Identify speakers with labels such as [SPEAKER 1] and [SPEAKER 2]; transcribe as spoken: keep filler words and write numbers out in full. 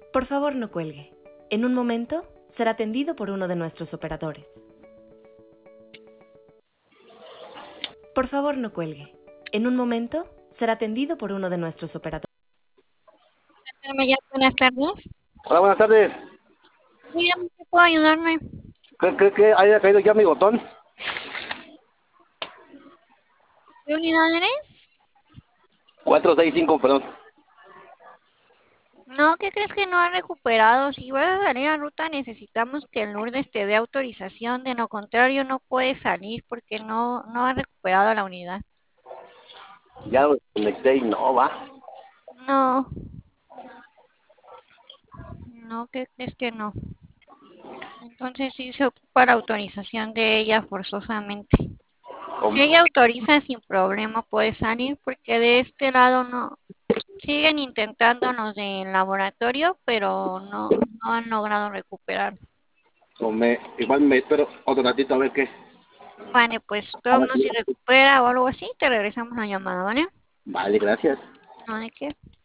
[SPEAKER 1] Por favor, no cuelgue. En un momento será atendido por uno de nuestros operadores. Por favor, no cuelgue. En un momento será atendido por uno de nuestros operadores.
[SPEAKER 2] Buenas tardes.
[SPEAKER 3] Hola, buenas tardes.
[SPEAKER 2] Dígame, ¿qué puedo ayudarme?
[SPEAKER 3] ¿Cree que, que haya caído ya mi botón?
[SPEAKER 2] ¿Qué unidad eres?
[SPEAKER 3] cuatro seis cinco, perdón.
[SPEAKER 2] No, ¿qué crees que no ha recuperado? Si vas a salir a ruta, necesitamos que el Lourdes te dé autorización. De lo contrario, no puedes salir porque no, no ha recuperado la unidad.
[SPEAKER 3] Ya lo conecté y no va.
[SPEAKER 2] No, no, ¿qué crees que no? Entonces sí se ocupa la autorización de ella forzosamente. Si ella autoriza sin problema puede salir porque de este lado no. Siguen intentando los del laboratorio, pero no, no han logrado recuperar.
[SPEAKER 3] O me, igual me espero otro ratito a ver qué.
[SPEAKER 2] Vale, pues todos si recupera o algo así, te regresamos la llamada, ¿vale?
[SPEAKER 3] Vale, gracias.
[SPEAKER 2] No, ¿de qué?